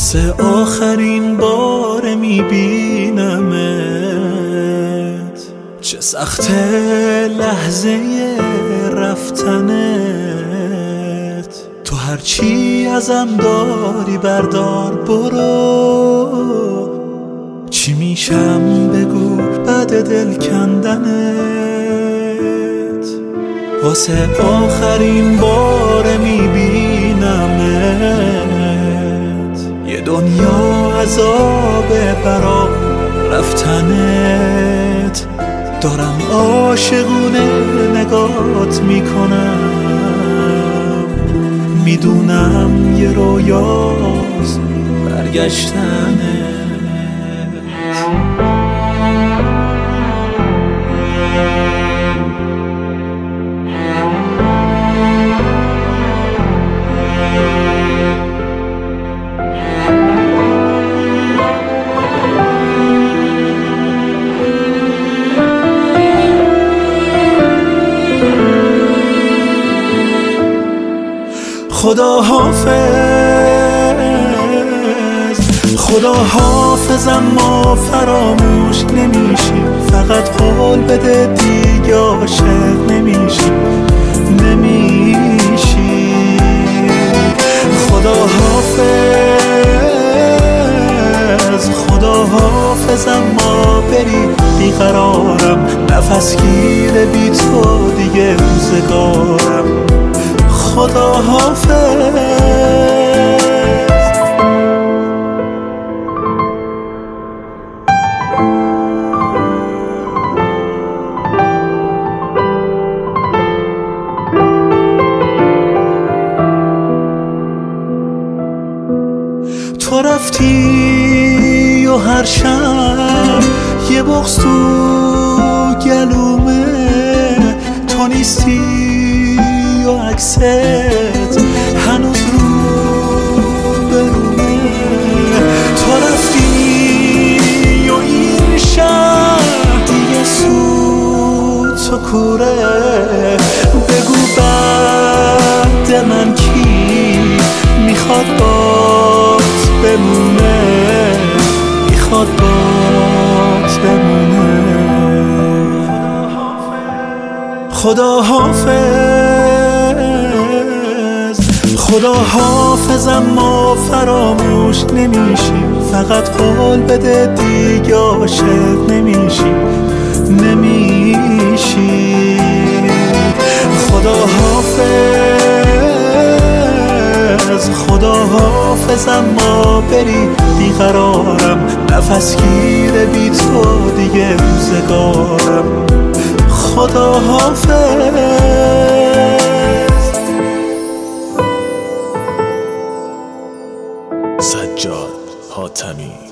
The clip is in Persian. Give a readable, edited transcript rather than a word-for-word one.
واسه آخرین بار میبینمت، چه سخت لحظه رفتنت. تو هرچی ازم داری بردار برو، چی میشم بگو بعد دل کندنت. واسه آخرین بار میبینمت، یه دنیا عذاب برا رفتنت. دارم عاشقونه نگات میکنم، میدونم یه رویاست برگشتنت. خدا حافظ، خدا حافظ، اما فراموش نمیشی. فقط قول بده دیگه عاشق نمیشی. خدا حافظ، خدا حافظ، اما بری بیقرارم. نفس گیر بی تو دیگه روزگارم. خدا حافظ. تو رفتی و هر شب یه بغض تو گلومه. تو نیستی و عکست هنوز رو برومه. تو رفتی و این شهر دیگه سوت و کوره. بگو بعد من کی میخواد بات بمونه، میخواد بات بمونه. خدا حافظ، خدا حافظ، اما فراموش نمیشی. فقط قول بده دیگه عاشق نمیشی. خدا حافظ، خدا حافظ، اما بری بیقرارم. نفس گیر بی تو دیگه روزگارم. خدا حافظ. سجاد حاتمی.